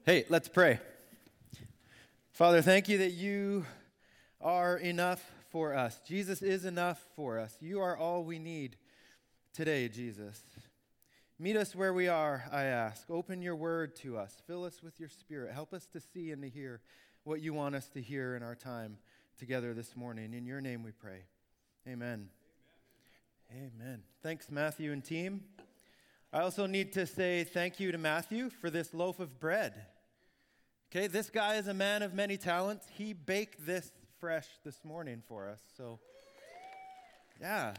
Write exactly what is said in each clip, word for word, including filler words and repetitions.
Hey, let's pray. Father, thank you that you are enough for us. Jesus is enough for us. You are all we need today, Jesus. Meet us where we are, I ask. Open your word to us. Fill us with your spirit. Help us to see and to hear what you want us to hear in our time together this morning. In your name we pray. Amen. Amen. Amen. Thanks, Matthew and team. I also need to say thank you to Matthew for this loaf of bread. Okay, this guy is a man of many talents. He baked this fresh this morning for us. So, yeah.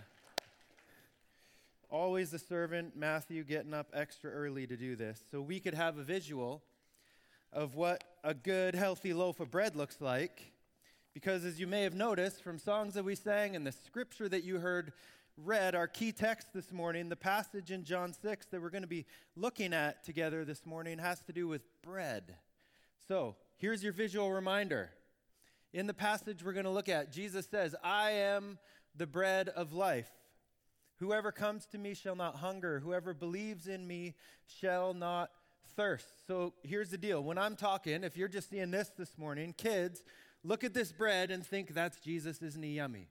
Always the servant, Matthew, getting up extra early to do this. So we could have a visual of what a good, healthy loaf of bread looks like. Because as you may have noticed from songs that we sang and the scripture that you heard read, our key text this morning, the passage in John six that we're going to be looking at together this morning has to do with bread. So, here's your visual reminder. In the passage we're going to look at, Jesus says, I am the bread of life. Whoever comes to me shall not hunger. Whoever believes in me shall not thirst. So, here's the deal. When I'm talking, if you're just seeing this this morning, kids, look at this bread and think, that's Jesus, isn't he yummy?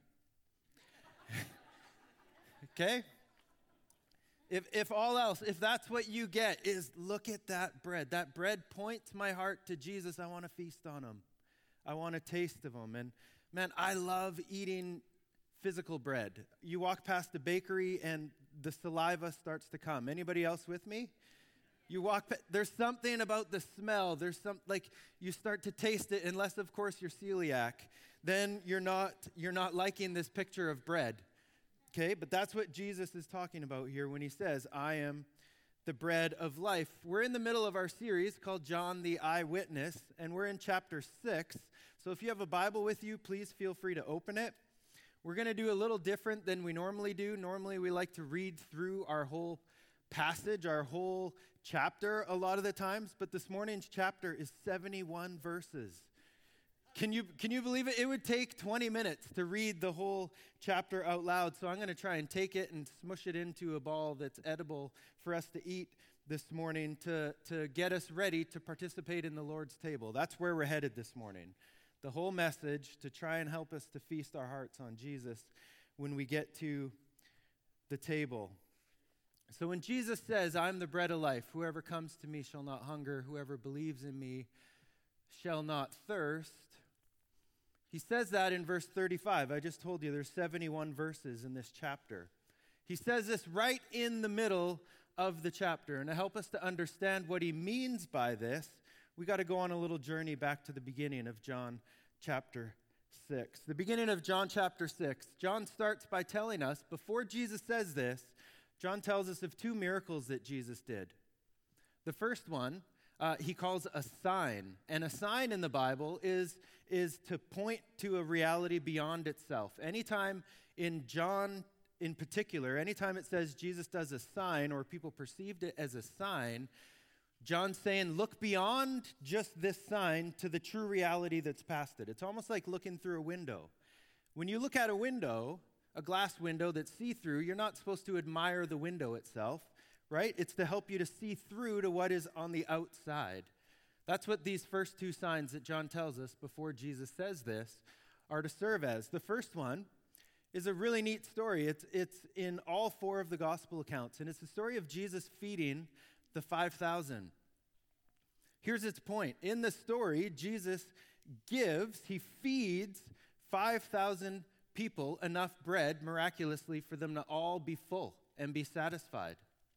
Okay? If if all else, if that's what you get, is look at that bread. That bread points my heart to Jesus. I want to feast on him. I want a taste of him. And man, I love eating physical bread. You walk past the bakery and the saliva starts to come. Anybody else with me? You walk, there's something about the smell. There's some, like, you start to taste it, unless, of course, you're celiac. Then you're not, you're not liking this picture of bread. Okay, but that's what Jesus is talking about here when he says, I am the bread of life. We're in the middle of our series called John the Eyewitness, and we're in chapter six. So if you have a Bible with you, please feel free to open it. We're going to do a little different than we normally do. Normally we like to read through our whole passage, our whole chapter a lot of the times, but this morning's chapter is seventy-one verses. Can you can you believe it? It would take twenty minutes to read the whole chapter out loud. So I'm going to try and take it and smush it into a ball that's edible for us to eat this morning to, to get us ready to participate in the Lord's table. That's where we're headed this morning. The whole message to try and help us to feast our hearts on Jesus when we get to the table. So when Jesus says, I'm the bread of life, whoever comes to me shall not hunger, whoever believes in me shall not thirst. He says that in verse thirty-five. I just told you there's seventy-one verses in this chapter. He says this right in the middle of the chapter. And to help us to understand what he means by this, we got to go on a little journey back to the beginning of John chapter six. The beginning of John chapter six. John starts by telling us, before Jesus says this, John tells us of two miracles that Jesus did. The first one, Uh, he calls a sign. And a sign in the Bible is, is to point to a reality beyond itself. Anytime in John in particular, anytime it says Jesus does a sign or people perceived it as a sign, John's saying, look beyond just this sign to the true reality that's past it. It's almost like looking through a window. When you look at a window, a glass window that's see-through, you're not supposed to admire the window itself. Right? It's to help you to see through to what is on the outside. That's what these first two signs that John tells us before Jesus says this are to serve as. The first one is a really neat story. It's, it's in all four of the gospel accounts, and it's the story of Jesus feeding the five thousand. Here's its point. In the story, Jesus gives, he feeds five thousand people enough bread miraculously for them to all be full and be satisfied.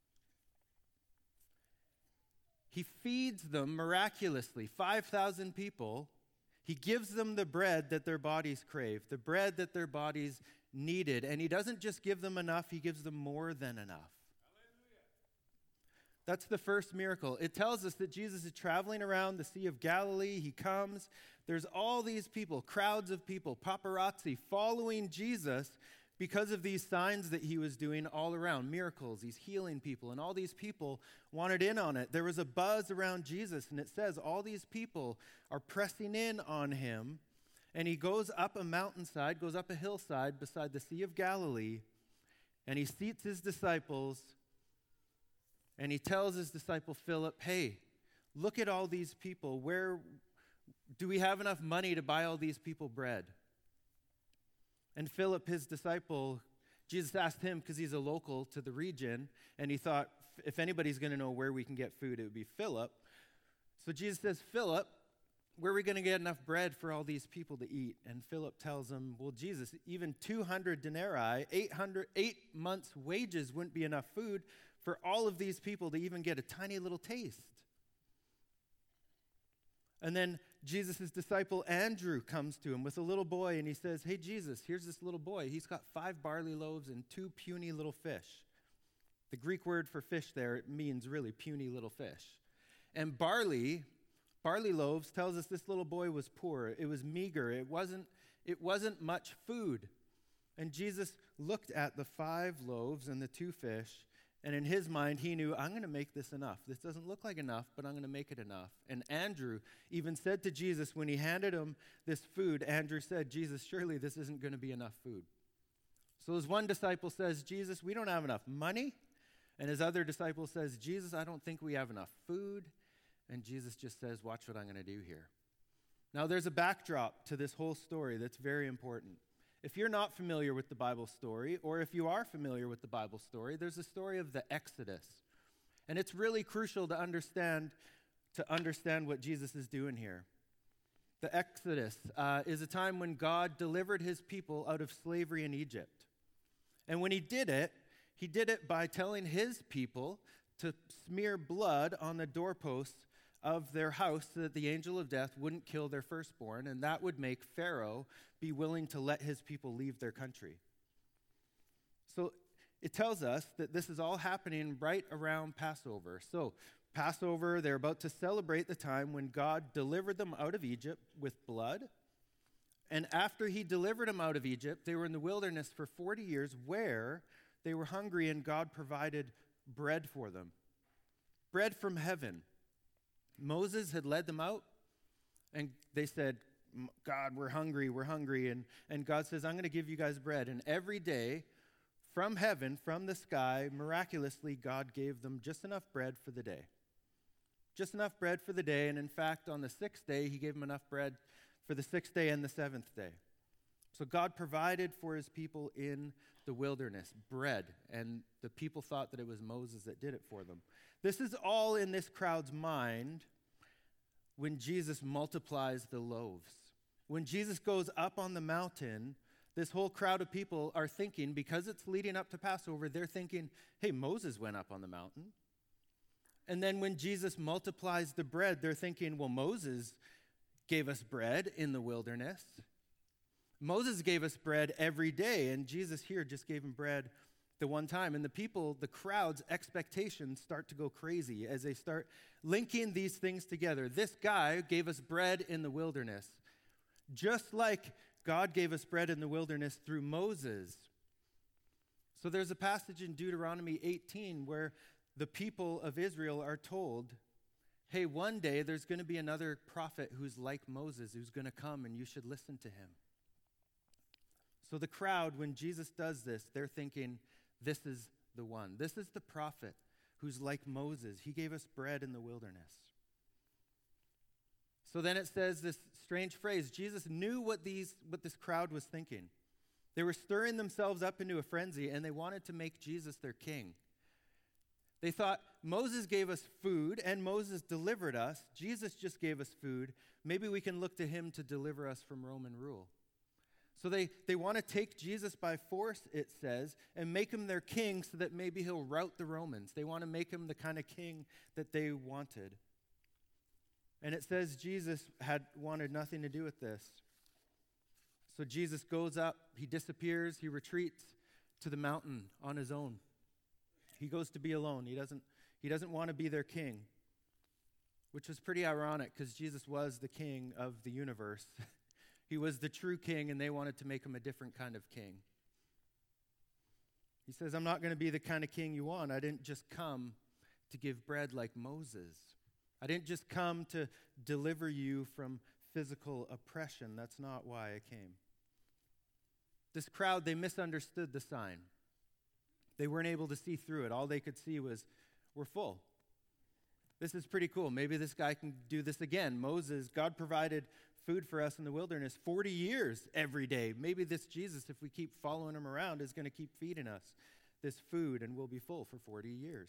He feeds them miraculously, five thousand people. He gives them the bread that their bodies crave, the bread that their bodies needed. And he doesn't just give them enough, he gives them more than enough. Hallelujah. That's the first miracle. It tells us that Jesus is traveling around the Sea of Galilee. He comes. There's all these people, crowds of people, paparazzi, following Jesus because of these signs that he was doing all around, miracles, he's healing people, and all these people wanted in on it. There was a buzz around Jesus, and it says all these people are pressing in on him, and he goes up a mountainside, goes up a hillside beside the Sea of Galilee, and he seats his disciples, and he tells his disciple Philip, hey, look at all these people. Where do we have enough money to buy all these people bread? And Philip, his disciple, Jesus asked him because he's a local to the region, and he thought if anybody's going to know where we can get food, it would be Philip. So Jesus says, Philip, where are we going to get enough bread for all these people to eat? And Philip tells him, well, Jesus, even two hundred denarii, eight hundred, eight months' wages wouldn't be enough food for all of these people to even get a tiny little taste. And then Jesus' disciple Andrew comes to him with a little boy, and he says, hey, Jesus, here's this little boy. He's got five barley loaves and two puny little fish. The Greek word for fish there means really puny little fish. And barley, barley loaves tells us this little boy was poor. It was meager. It wasn't, it wasn't much food. And Jesus looked at the five loaves and the two fish, and in his mind, he knew, I'm going to make this enough. This doesn't look like enough, but I'm going to make it enough. And Andrew even said to Jesus, when he handed him this food, Andrew said, Jesus, surely this isn't going to be enough food. So his one disciple says, Jesus, we don't have enough money. And his other disciple says, Jesus, I don't think we have enough food. And Jesus just says, watch what I'm going to do here. Now, there's a backdrop to this whole story that's very important. If you're not familiar with the Bible story, or if you are familiar with the Bible story, there's a story of the Exodus. And it's really crucial to understand to understand what Jesus is doing here. The Exodus uh, is a time when God delivered his people out of slavery in Egypt. And when he did it, he did it by telling his people to smear blood on the doorposts of their house so that the angel of death wouldn't kill their firstborn, and that would make Pharaoh be willing to let his people leave their country. So it tells us that this is all happening right around Passover. So Passover, they're about to celebrate the time when God delivered them out of Egypt with blood. And after he delivered them out of Egypt, they were in the wilderness for forty years where they were hungry and God provided bread for them. Bread from heaven. Moses had led them out, and they said, God, we're hungry, we're hungry. And, and God says, I'm going to give you guys bread. And every day, from heaven, from the sky, miraculously, God gave them just enough bread for the day. Just enough bread for the day. And in fact, on the sixth day, he gave them enough bread for the sixth day and the seventh day. So God provided for his people in the wilderness bread, and the people thought that it was Moses that did it for them. This is all in this crowd's mind when Jesus multiplies the loaves. When Jesus goes up on the mountain, this whole crowd of people are thinking, because it's leading up to Passover, they're thinking, hey, Moses went up on the mountain. And then when Jesus multiplies the bread, they're thinking, well, Moses gave us bread in the wilderness. Moses gave us bread every day, and Jesus here just gave him bread the one time. And the people, the crowd's expectations start to go crazy as they start linking these things together. This guy gave us bread in the wilderness, just like God gave us bread in the wilderness through Moses. So there's a passage in Deuteronomy eighteen where the people of Israel are told, hey, one day there's going to be another prophet who's like Moses, who's going to come, and you should listen to him. So the crowd, when Jesus does this, they're thinking, this is the one. This is the prophet who's like Moses. He gave us bread in the wilderness. So then it says this strange phrase, Jesus knew what these what this crowd was thinking. They were stirring themselves up into a frenzy, and they wanted to make Jesus their king. They thought, Moses gave us food, and Moses delivered us. Jesus just gave us food. Maybe we can look to him to deliver us from Roman rule. So they, they want to take Jesus by force, it says, and make him their king so that maybe he'll rout the Romans. They want to make him the kind of king that they wanted. And it says Jesus had wanted nothing to do with this. So Jesus goes up, he disappears, he retreats to the mountain on his own. He goes to be alone. He doesn't, he doesn't want to be their king, which was pretty ironic because Jesus was the king of the universe. He was the true king, and they wanted to make him a different kind of king. He says, I'm not going to be the kind of king you want. I didn't just come to give bread like Moses. I didn't just come to deliver you from physical oppression. That's not why I came. This crowd, they misunderstood the sign. They weren't able to see through it. All they could see was, we're full. This is pretty cool. Maybe this guy can do this again. Moses, God provided food for us in the wilderness forty years every day. Maybe this Jesus, if we keep following him around, is going to keep feeding us this food and we'll be full for forty years.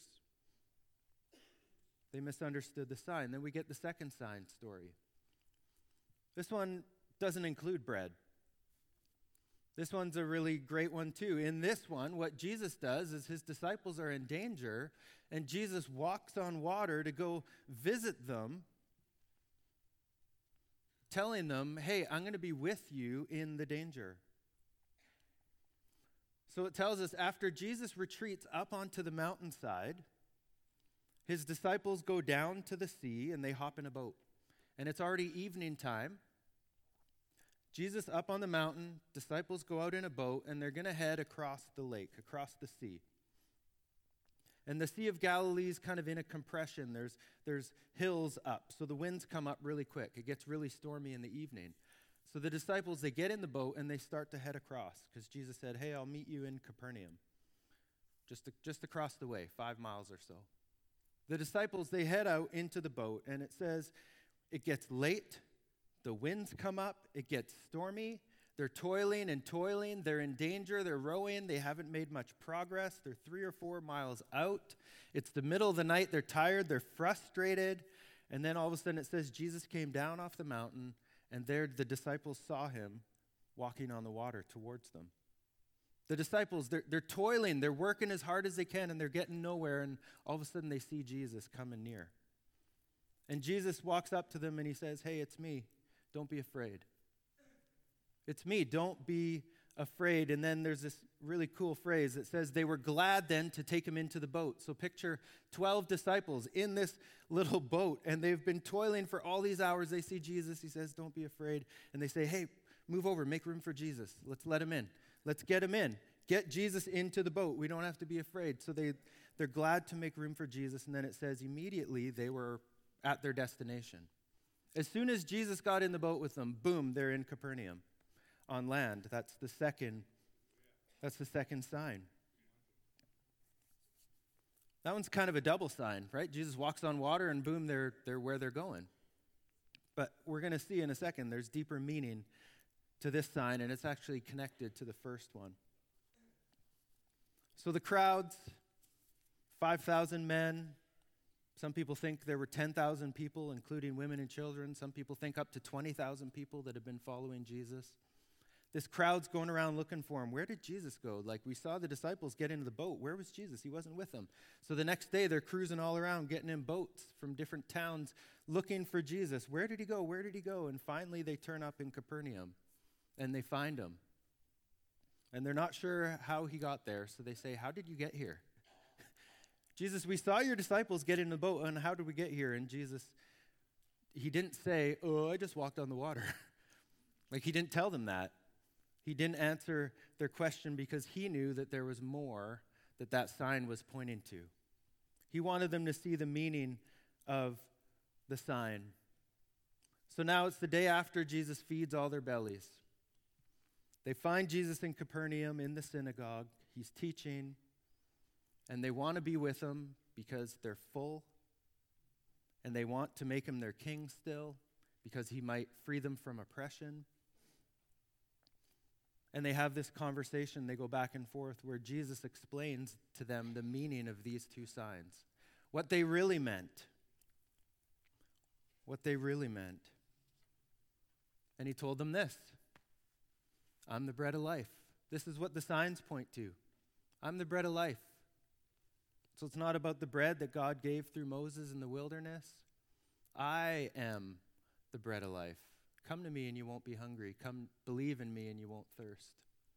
They misunderstood the sign. Then we get the second sign story. This one doesn't include bread. This one's a really great one too. In this one, what Jesus does is his disciples are in danger, and Jesus walks on water to go visit them, telling them, hey, I'm going to be with you in the danger. So it tells us after Jesus retreats up onto the mountainside, his disciples go down to the sea and they hop in a boat. And it's already evening time. Jesus up on the mountain, disciples go out in a boat, and they're going to head across the lake, across the sea. And the Sea of Galilee is kind of in a compression. There's, there's hills up, so the winds come up really quick. It gets really stormy in the evening. So the disciples, they get in the boat, and they start to head across, because Jesus said, hey, I'll meet you in Capernaum, just, to, just across the way, five miles or so. The disciples, they head out into the boat, and it says it gets late. The winds come up, it gets stormy, they're toiling and toiling, they're in danger, they're rowing, they haven't made much progress, they're three or four miles out, it's the middle of the night, they're tired, they're frustrated, and then all of a sudden it says Jesus came down off the mountain, and there the disciples saw him walking on the water towards them. The disciples, they're, they're toiling, they're working as hard as they can, and they're getting nowhere, and all of a sudden they see Jesus coming near. And Jesus walks up to them and he says, hey, it's me. Don't be afraid. It's me. Don't be afraid. And then there's this really cool phrase that says they were glad then to take him into the boat. So picture twelve disciples in this little boat, and they've been toiling for all these hours. They see Jesus. He says, don't be afraid. And they say, hey, move over. Make room for Jesus. Let's let him in. Let's get him in. Get Jesus into the boat. We don't have to be afraid. So they, they're glad to make room for Jesus. And then it says immediately they were at their destination. As soon as Jesus got in the boat with them, boom, they're in Capernaum on land. That's the second, that's the second sign. That one's kind of a double sign, right? Jesus walks on water and boom, they're, they're where they're going. But we're going to see in a second there's deeper meaning to this sign, and it's actually connected to the first one. So the crowds, five thousand men. Some people think there were ten thousand people, including women and children. Some people think up to twenty thousand people that have been following Jesus. This crowd's going around looking for him. Where did Jesus go? Like, we saw the disciples get into the boat. Where was Jesus? He wasn't with them. So the next day, they're cruising all around, getting in boats from different towns, looking for Jesus. Where did he go? Where did he go? And finally, they turn up in Capernaum, and they find him. And they're not sure how he got there, so they say, how did you get here? Jesus, we saw your disciples get in the boat, and how did we get here? And Jesus, he didn't say, oh, I just walked on the water. Like, he didn't tell them that. He didn't answer their question because he knew that there was more that that sign was pointing to. He wanted them to see the meaning of the sign. So now it's the day after Jesus feeds all their bellies. They find Jesus in Capernaum in the synagogue. He's teaching. And they want to be with him because they're full. And they want to make him their king still because he might free them from oppression. And they have this conversation. They go back and forth where Jesus explains to them the meaning of these two signs. What they really meant. What they really meant. And he told them this. I'm the bread of life. This is what the signs point to. I'm the bread of life. So it's not about the bread that God gave through Moses in the wilderness. I am the bread of life. Come to me and you won't be hungry. Come believe in me and you won't thirst.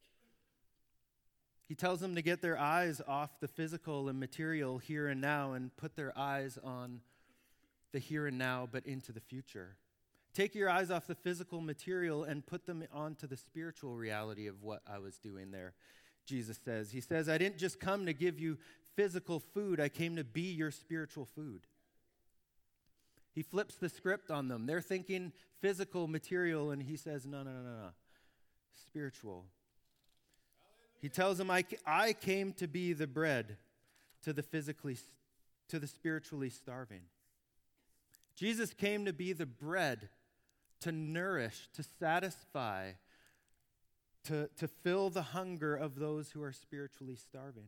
He tells them to get their eyes off the physical and material here and now and put their eyes on the here and now, but into the future. Take your eyes off the physical material and put them onto the spiritual reality of what I was doing there, Jesus says. He says, I didn't just come to give you physical food. I came to be your spiritual food. He flips the script on them. They're thinking physical, material, and he says, no, no, no, no, no. Spiritual. He tells them, I, I came to be the bread to the physically, to the spiritually starving. Jesus came to be the bread, to nourish, to satisfy, to, to fill the hunger of those who are spiritually starving.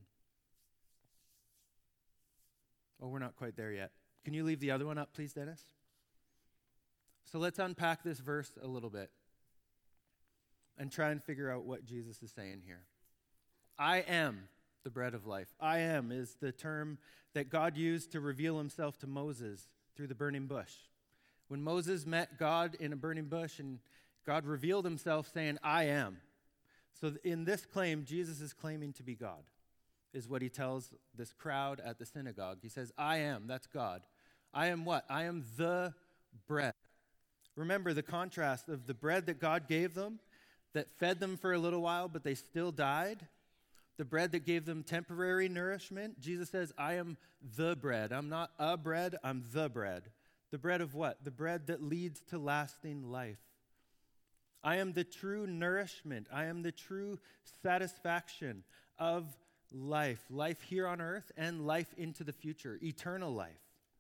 Oh, we're not quite there yet. Can you leave the other one up, please, Dennis? So let's unpack this verse a little bit and try and figure out what Jesus is saying here. I am the bread of life. I am is the term that God used to reveal himself to Moses through the burning bush. When Moses met God in a burning bush and God revealed himself saying, I am. So in this claim, Jesus is claiming to be God, is what he tells this crowd at the synagogue. He says, I am, that's God. I am what? I am the bread. Remember the contrast of the bread that God gave them that fed them for a little while, but they still died. The bread that gave them temporary nourishment. Jesus says, I am the bread. I'm not a bread, I'm the bread. The bread of what? The bread that leads to lasting life. I am the true nourishment. I am the true satisfaction of life. Life here on earth and life into the future. Eternal life.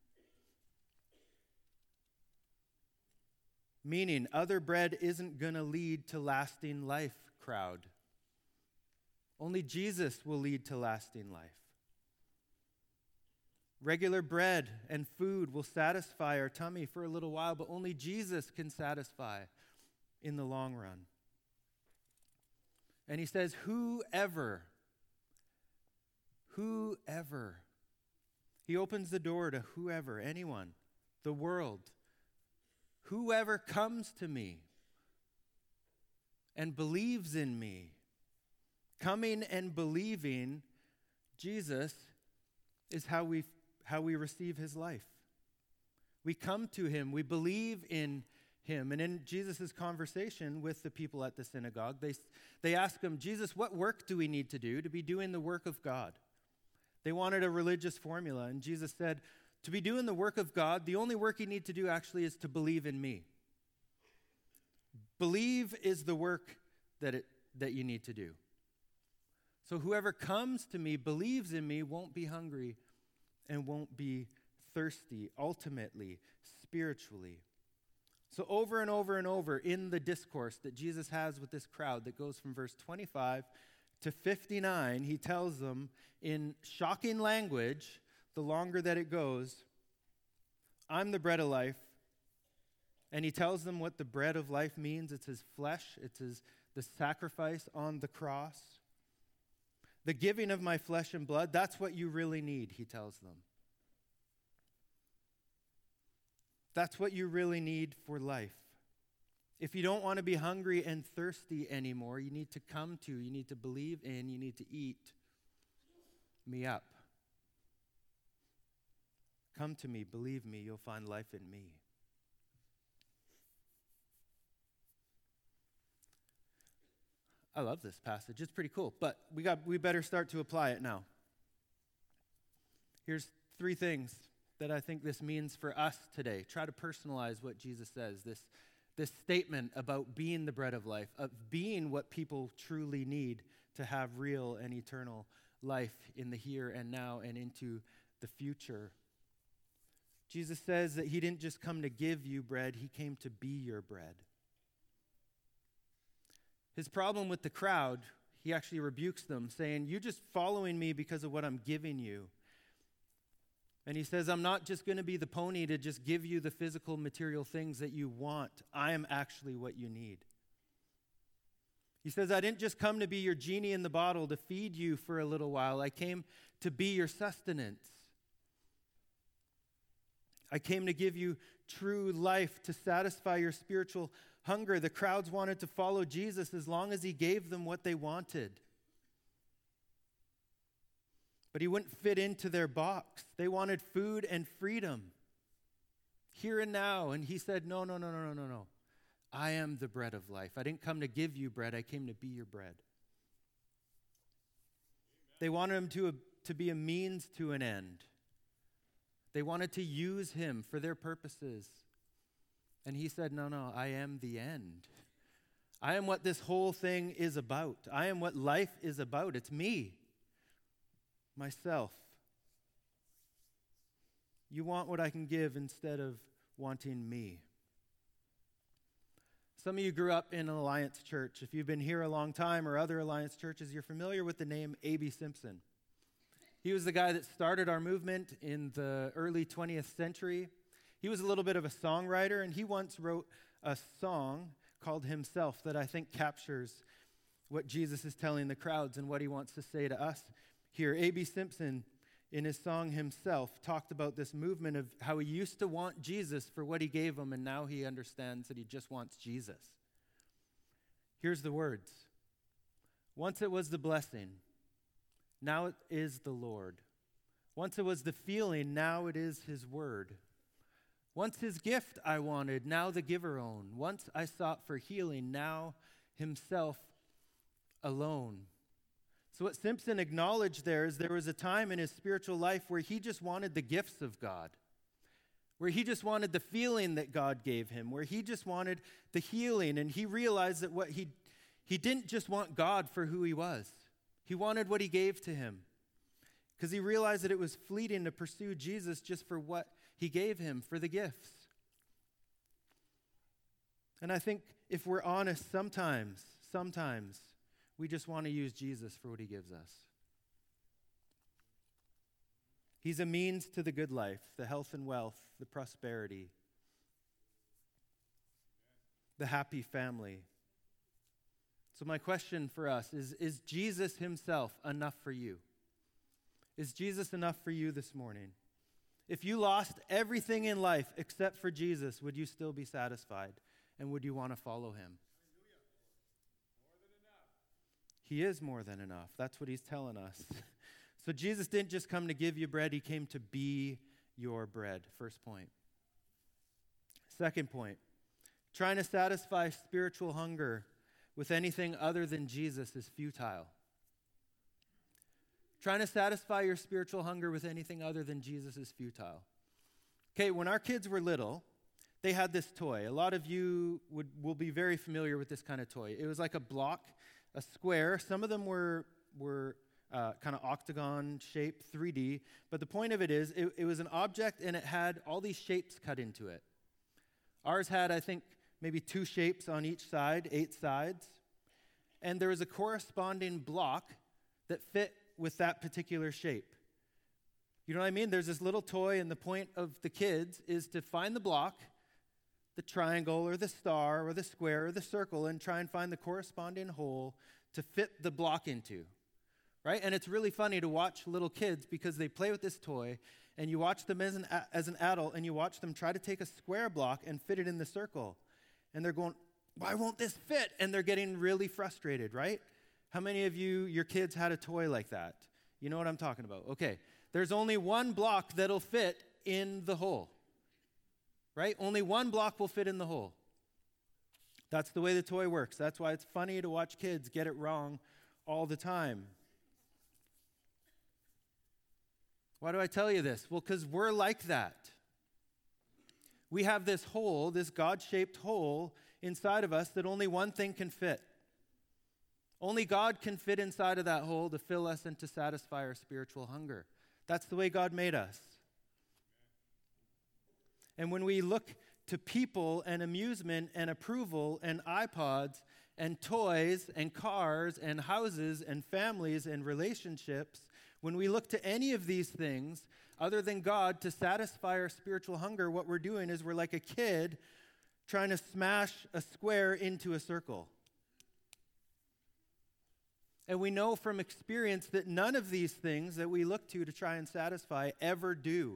Meaning, other bread isn't going to lead to lasting life, crowd. Only Jesus will lead to lasting life. Regular bread and food will satisfy our tummy for a little while, but only Jesus can satisfy in the long run. And he says, whoever, whoever. He opens the door to whoever, anyone, the world. Whoever comes to me and believes in me, coming and believing Jesus is how we how we receive his life. We come to him, we believe in him. And in Jesus' conversation with the people at the synagogue, they, they ask him, Jesus, what work do we need to do to be doing the work of God? They wanted a religious formula, and Jesus said, to be doing the work of God, the only work you need to do actually is to believe in me. Believe is the work that it, that you need to do. So whoever comes to me, believes in me, won't be hungry and won't be thirsty, ultimately, spiritually. So over and over and over in the discourse that Jesus has with this crowd that goes from verse twenty-five to fifty-nine, he tells them in shocking language, the longer that it goes, I'm the bread of life. And he tells them what the bread of life means. It's his flesh. It's his, the sacrifice on the cross. The giving of my flesh and blood, that's what you really need, he tells them. That's what you really need for life. If you don't want to be hungry and thirsty anymore, you need to come to, you need to believe in, you need to eat me up. Come to me, believe me, you'll find life in me. I love this passage. It's pretty cool, but we got we better start to apply it now. Here's three things that I think this means for us today. Try to personalize what Jesus says, this, this statement about being the bread of life, of being what people truly need to have real and eternal life in the here and now and into the future. Jesus says that he didn't just come to give you bread, he came to be your bread. His problem with the crowd, he actually rebukes them, saying, you're just following me because of what I'm giving you. And he says, I'm not just going to be the pony to just give you the physical material things that you want. I am actually what you need. He says, I didn't just come to be your genie in the bottle to feed you for a little while. I came to be your sustenance. I came to give you true life, to satisfy your spiritual hunger. The crowds wanted to follow Jesus as long as he gave them what they wanted. But he wouldn't fit into their box. They wanted food and freedom, here and now. And he said, no, no, no, no, no, no, no. I am the bread of life. I didn't come to give you bread. I came to be your bread. They wanted him to, to be a means to an end. They wanted to use him for their purposes. And he said, no, no, I am the end. I am what this whole thing is about. I am what life is about. It's me, myself. You want what I can give instead of wanting me. Some of you grew up in an Alliance church. If you've been here a long time or other Alliance churches, you're familiar with the name A B Simpson. He was the guy that started our movement in the early twentieth century. He was a little bit of a songwriter, and he once wrote a song called Himself that I think captures what Jesus is telling the crowds and what he wants to say to us here. A B Simpson, in his song Himself, talked about this movement of how he used to want Jesus for what he gave him, and now he understands that he just wants Jesus. Here's the words. Once it was the blessing, now it is the Lord. Once it was the feeling, now it is his word. Once his gift I wanted, now the giver own. Once I sought for healing, now himself alone. So what Simpson acknowledged there is there was a time in his spiritual life where he just wanted the gifts of God, where he just wanted the feeling that God gave him, where he just wanted the healing, and he realized that what he he didn't just want God for who he was. He wanted what he gave to him, because he realized that it was fleeting to pursue Jesus just for what he gave him, for the gifts. And I think if we're honest, sometimes, sometimes, we just want to use Jesus for what he gives us. He's a means to the good life, the health and wealth, the prosperity, the happy family. So my question for us is, is Jesus himself enough for you? Is Jesus enough for you this morning? If you lost everything in life except for Jesus, would you still be satisfied? And would you want to follow him? He is more than enough. That's what he's telling us. So Jesus didn't just come to give you bread. He came to be your bread. First point. Second point. Trying to satisfy spiritual hunger with anything other than Jesus is futile. Trying to satisfy your spiritual hunger with anything other than Jesus is futile. Okay, when our kids were little, they had this toy. A lot of you would will be very familiar with this kind of toy. It was like a block, a square. Some of them were were uh, kind of octagon shaped, three D. But the point of it is, it, it was an object, and it had all these shapes cut into it. Ours had, I think, maybe two shapes on each side, eight sides. And there was a corresponding block that fit with that particular shape. You know what I mean? There's this little toy, and the point of the kids is to find the block, the triangle or the star or the square or the circle, and try and find the corresponding hole to fit the block into, right? And it's really funny to watch little kids because they play with this toy, and you watch them as an, as an adult, and you watch them try to take a square block and fit it in the circle. And they're going, why won't this fit? And they're getting really frustrated, right? How many of you, your kids had a toy like that? You know what I'm talking about. Okay, there's only one block that'll fit in the hole, right? Only one block will fit in the hole. That's the way the toy works. That's why it's funny to watch kids get it wrong all the time. Why do I tell you this? Well, because we're like that. We have this hole, this God-shaped hole inside of us that only one thing can fit. Only God can fit inside of that hole to fill us and to satisfy our spiritual hunger. That's the way God made us. And when we look to people and amusement and approval and iPods and toys and cars and houses and families and relationships, when we look to any of these things other than God to satisfy our spiritual hunger, what we're doing is we're like a kid trying to smash a square into a circle. And we know from experience that none of these things that we look to to try and satisfy ever do.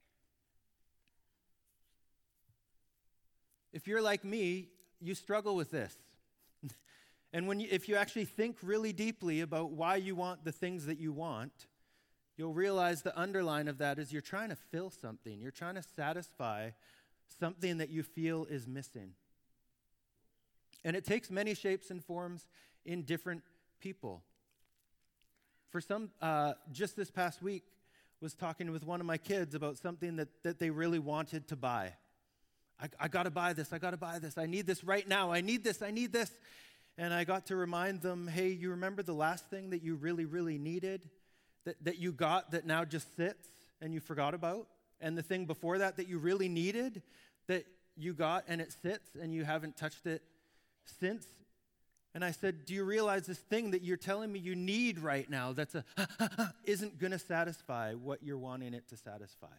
If you're like me, you struggle with this. And when you, if you actually think really deeply about why you want the things that you want, you'll realize the underline of that is you're trying to fill something. You're trying to satisfy something that you feel is missing. And it takes many shapes and forms in different people. For some, uh, just this past week, was talking with one of my kids about something that, that they really wanted to buy. I, I got to buy this. I got to buy this. I need this right now. I need this. I need this. And I got to remind them, hey, you remember the last thing that you really, really needed, that, that you got that now just sits and you forgot about? And the thing before that that you really needed, that you got and it sits and you haven't touched it since? And I said, do you realize this thing that you're telling me you need right now that's a isn't going to satisfy what you're wanting it to satisfy?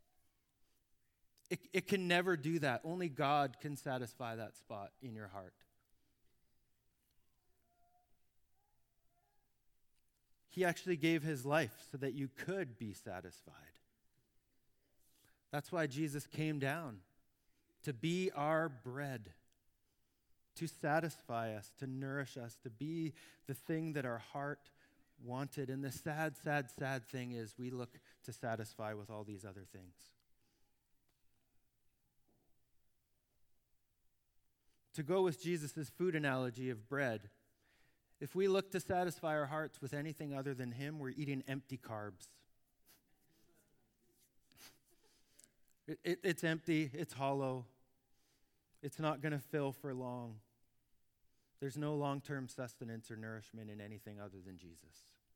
It, it can never do that. Only God can satisfy that spot in your heart. He actually gave his life so that you could be satisfied. That's why Jesus came down, to be our bread, to satisfy us, to nourish us, to be the thing that our heart wanted. And the sad, sad, sad thing is we look to satisfy with all these other things. To go with Jesus' food analogy of bread, if we look to satisfy our hearts with anything other than him, we're eating empty carbs. it, it, it's empty, it's hollow, it's not going to fill for long. There's no long-term sustenance or nourishment in anything other than Jesus.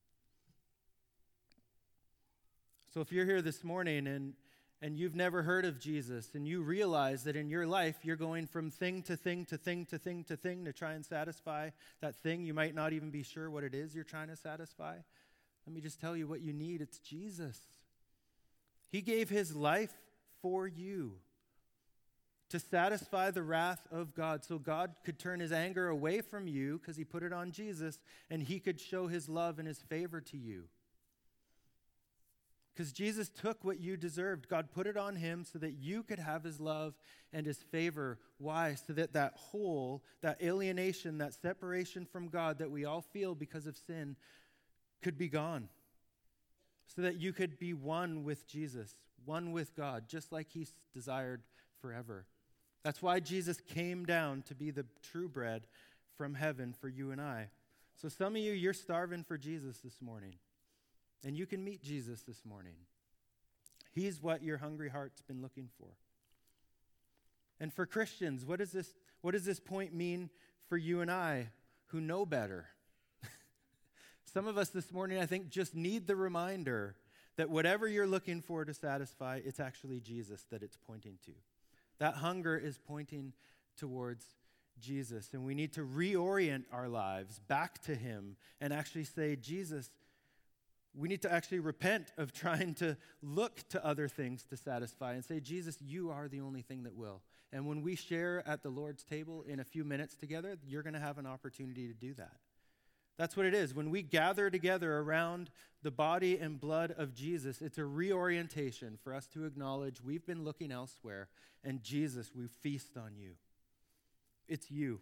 So if you're here this morning and and you've never heard of Jesus, and you realize that in your life you're going from thing to thing to thing to thing to thing to try and satisfy that thing, you might not even be sure what it is you're trying to satisfy. Let me just tell you what you need. It's Jesus. He gave his life for you to satisfy the wrath of God, so God could turn his anger away from you because he put it on Jesus, and he could show his love and his favor to you. Because Jesus took what you deserved. God put it on him so that you could have his love and his favor. Why? So that that hole, that alienation, that separation from God that we all feel because of sin could be gone. So that you could be one with Jesus, one with God, just like he desired forever. That's why Jesus came down to be the true bread from heaven for you and I. So some of you, you're starving for Jesus this morning. And you can meet Jesus this morning. He's what your hungry heart's been looking for. And for Christians, what does this, what does this point mean for you and I who know better? Some of us this morning, I think, just need the reminder that whatever you're looking for to satisfy, it's actually Jesus that it's pointing to. That hunger is pointing towards Jesus. And we need to reorient our lives back to him and actually say, Jesus, we need to actually repent of trying to look to other things to satisfy and say, Jesus, you are the only thing that will. And when we share at the Lord's table in a few minutes together, you're going to have an opportunity to do that. That's what it is. When we gather together around the body and blood of Jesus, it's a reorientation for us to acknowledge we've been looking elsewhere, and Jesus, we feast on you. It's you.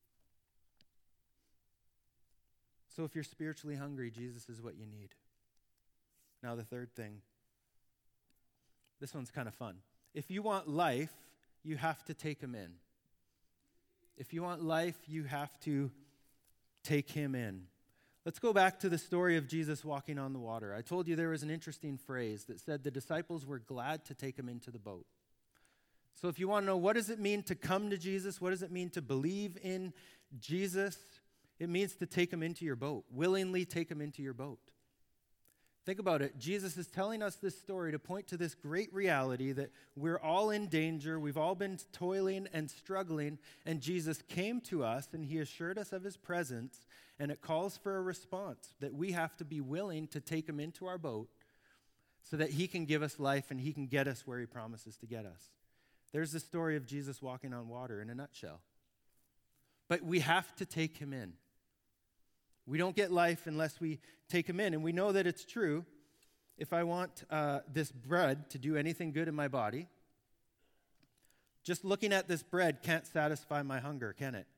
So if you're spiritually hungry, Jesus is what you need. Now the third thing. This one's kind of fun. If you want life, you have to take him in. If you want life, you have to take him in. Let's go back to the story of Jesus walking on the water. I told you there was an interesting phrase that said the disciples were glad to take him into the boat. So if you want to know what does it mean to come to Jesus, what does it mean to believe in Jesus, it means to take him into your boat, willingly take him into your boat. Think about it. Jesus is telling us this story to point to this great reality that we're all in danger. We've all been toiling and struggling, and Jesus came to us, and he assured us of his presence, and it calls for a response that we have to be willing to take him into our boat so that he can give us life and he can get us where he promises to get us. There's the story of Jesus walking on water in a nutshell. But we have to take him in. We don't get life unless we take him in. And we know that it's true. If I want uh, this bread to do anything good in my body, just looking at this bread can't satisfy my hunger, can it?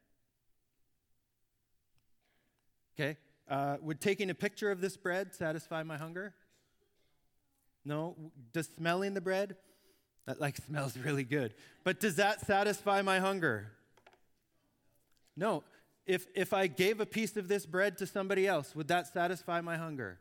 Okay. Uh, would taking a picture of this bread satisfy my hunger? No. Does smelling the bread? That like smells really good. But does that satisfy my hunger? No. If if I gave a piece of this bread to somebody else, would that satisfy my hunger?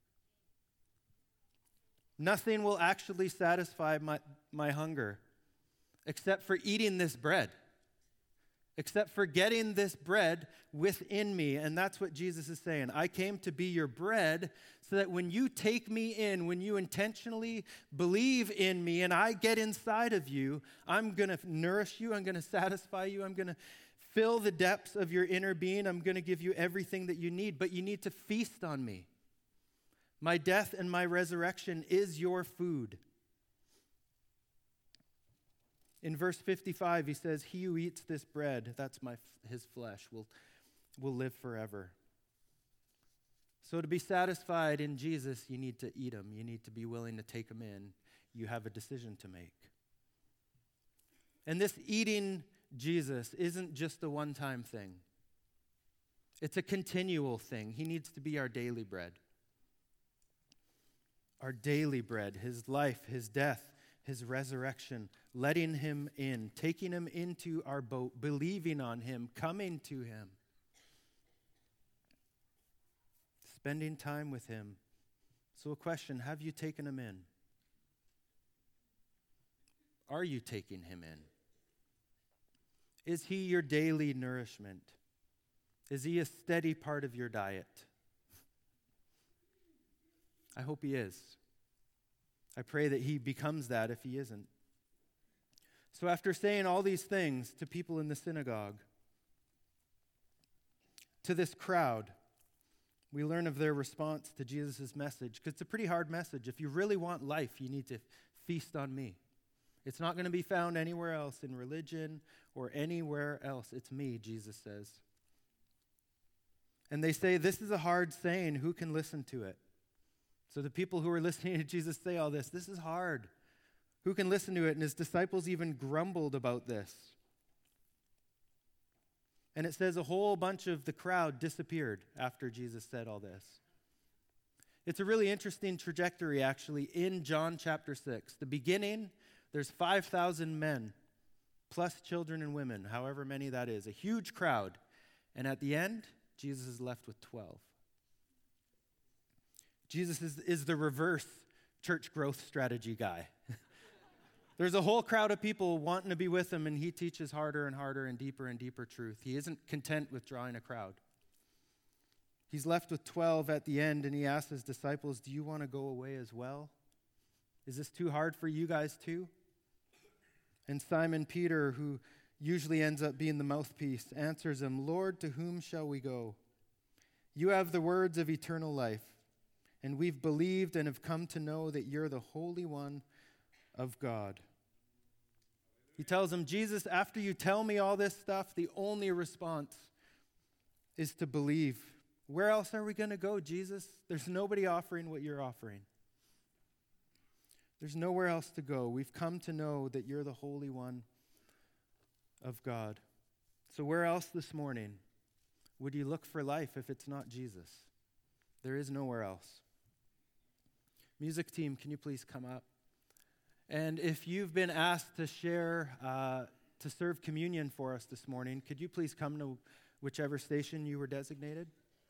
Nothing will actually satisfy my, my hunger except for eating this bread. except for getting this bread within me. And that's what Jesus is saying. I came to be your bread so that when you take me in, when you intentionally believe in me and I get inside of you, I'm going to nourish you. I'm going to satisfy you. I'm going to fill the depths of your inner being. I'm going to give you everything that you need, but you need to feast on me. My death and my resurrection is your food. In verse fifty-five, he says, he who eats this bread, that's my his flesh, will, will live forever. So to be satisfied in Jesus, you need to eat him. You need to be willing to take him in. You have a decision to make. And this eating Jesus isn't just a one-time thing. It's a continual thing. He needs to be our daily bread. Our daily bread, his life, his death, his resurrection, letting him in, taking him into our boat, believing on him, coming to him, spending time with him. So a question, have you taken him in? Are you taking him in? Is he your daily nourishment? Is he a steady part of your diet? I hope he is. I pray that he becomes that if he isn't. So after saying all these things to people in the synagogue, to this crowd, we learn of their response to Jesus' message, because it's a pretty hard message. If you really want life, you need to feast on me. It's not going to be found anywhere else in religion or anywhere else. It's me, Jesus says. And they say, this is a hard saying. Who can listen to it? So the people who are listening to Jesus say all this, this is hard. Who can listen to it? And his disciples even grumbled about this. And it says a whole bunch of the crowd disappeared after Jesus said all this. It's a really interesting trajectory, actually, in John chapter six. The beginning, there's five thousand men, plus children and women, however many that is, a huge crowd. And at the end, Jesus is left with twelve. Jesus is, is the reverse church growth strategy guy. There's a whole crowd of people wanting to be with him, and he teaches harder and harder and deeper and deeper truth. He isn't content with drawing a crowd. He's left with twelve at the end, and he asks his disciples, do you want to go away as well? Is this too hard for you guys too? And Simon Peter, who usually ends up being the mouthpiece, answers him, Lord, to whom shall we go? You have the words of eternal life. And we've believed and have come to know that you're the Holy One of God. He tells him, Jesus, after you tell me all this stuff, the only response is to believe. Where else are we going to go, Jesus? There's nobody offering what you're offering. There's nowhere else to go. We've come to know that you're the Holy One of God. So where else this morning would you look for life if it's not Jesus? There is nowhere else. Music team, can you please come up? And if you've been asked to share, uh, to serve communion for us this morning, could you please come to whichever station you were designated?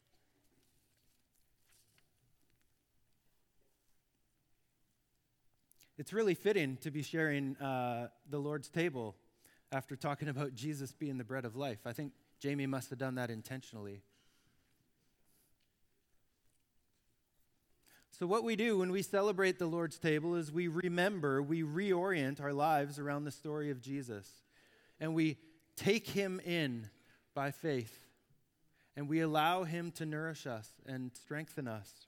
It's really fitting to be sharing uh, the Lord's table after talking about Jesus being the bread of life. I think Jamie must have done that intentionally. So what we do when we celebrate the Lord's table is we remember, we reorient our lives around the story of Jesus. And we take him in by faith. And we allow him to nourish us and strengthen us.